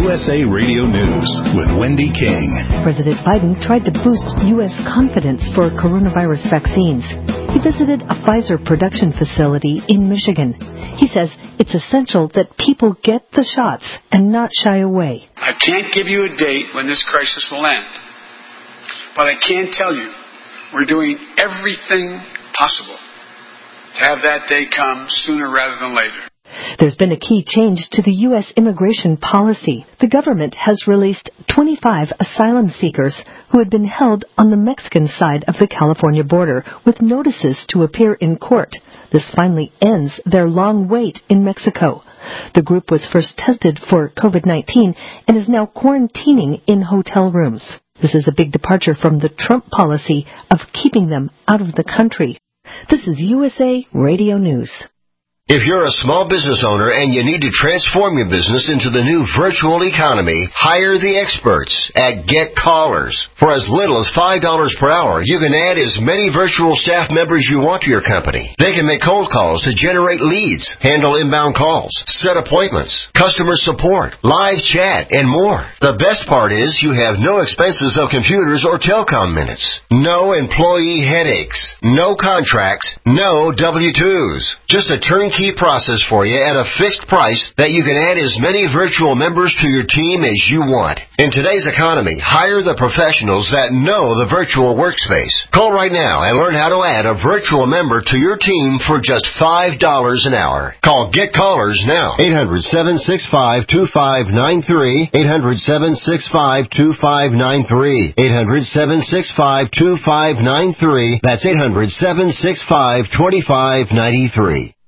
USA Radio News with Wendy King. President Biden tried to boost U.S. confidence for coronavirus vaccines. He visited a Pfizer production facility in Michigan. He says it's essential that people get the shots and not shy away. I can't give you a date when this crisis will end, but I can tell you we're doing everything possible to have that day come sooner rather than later. There's been a key change to the U.S. immigration policy. The government has released 25 asylum seekers who had been held on the Mexican side of the California border with notices to appear in court. This finally ends their long wait in Mexico. The group was first tested for COVID-19 and is now quarantining in hotel rooms. This is a big departure from the Trump policy of keeping them out of the country. This is USA Radio News. If you're a small business owner and you need to transform your business into the new virtual economy, hire the experts at Get Callers. For as little as $5 per hour, you can add as many virtual staff members you want to your company. They can make cold calls to generate leads, handle inbound calls, set appointments, customer support, live chat, and more. The best part is you have no expenses of computers or telecom minutes. No employee headaches. No contracts. No W-2s. Just a turnkey process for you at a fixed price that you can add as many virtual members to your team as you want. In today's economy, hire the professionals that know the virtual workspace. Call right now and learn how to add a virtual member to your team for just $5 an hour. Call Get Callers now. 800-765-2593. 800-765-2593. 800-765-2593. That's 800-765-2593.